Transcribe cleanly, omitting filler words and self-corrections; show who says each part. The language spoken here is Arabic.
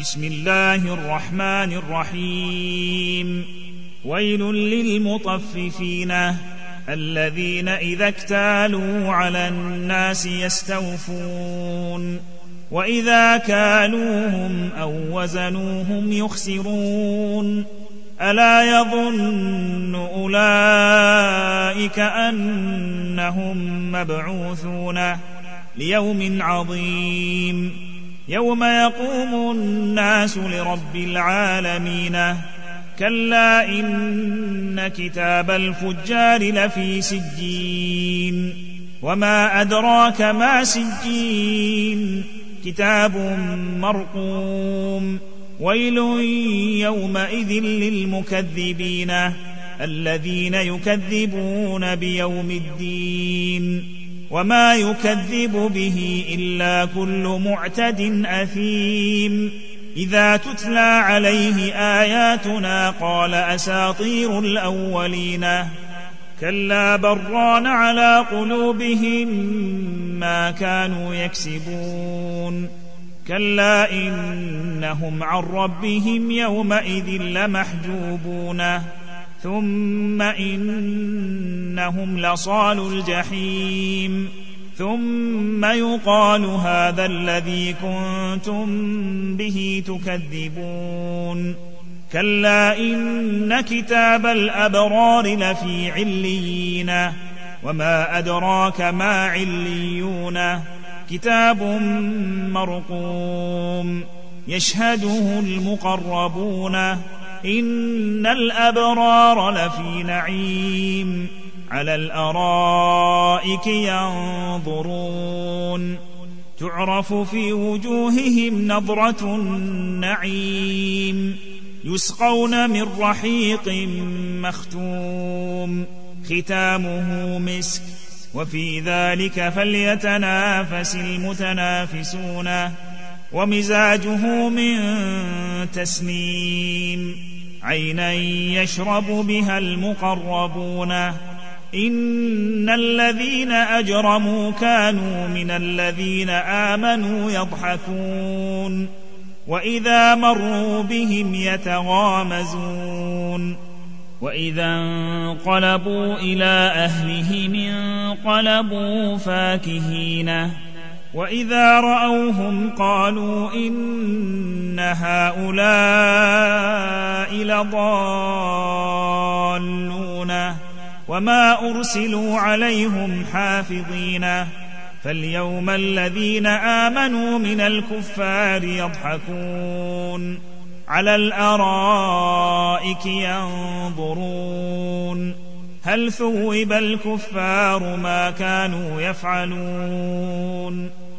Speaker 1: بسم الله الرحمن الرحيم. ويل للمطففين الذين إذا اكتالوا على الناس يستوفون وإذا كالوهم أو وزنوهم يخسرون ألا يظن أولئك أنهم مبعوثون ليوم عظيم يوم يقوم الناس لرب العالمين كلا إن كتاب الفجار لفي سجين وما أدراك ما سجين كتاب مرقوم ويل يومئذ للمكذبين الذين يكذبون بيوم الدين وما يكذب به إلا كل معتد أثيم إذا تتلى عليه آياتنا قال أساطير الأولين كلا بران على قلوبهم ما كانوا يكسبون كلا إنهم عن ربهم يومئذ لمحجوبون ثم إنهم لصالوا الجحيم ثم يقال هذا الذي كنتم به تكذبون كلا إن كتاب الأبرار لفي عليين وما أدراك ما عليون كتاب مرقوم يشهده المقربون إن الأبرار لفي نعيم على الأرائك ينظرون تعرف في وجوههم نضرة النعيم يسقون من رحيق مختوم ختامه مسك وفي ذلك فليتنافس المتنافسون ومزاجه من تسنيم عينا يشرب بها المقربون إن الذين أجرموا كانوا من الذين آمنوا يضحكون وإذا مروا بهم يتغامزون وإذا انقلبوا إلى أهلهم انقلبوا فاكهين وإذا رأوهم قالوا إن هؤلاء لضالون وما أرسلوا عليهم حافظين فاليوم الذين آمنوا من الكفار يضحكون على الأرائك ينظرون هل ثوب الكفار ما كانوا يفعلون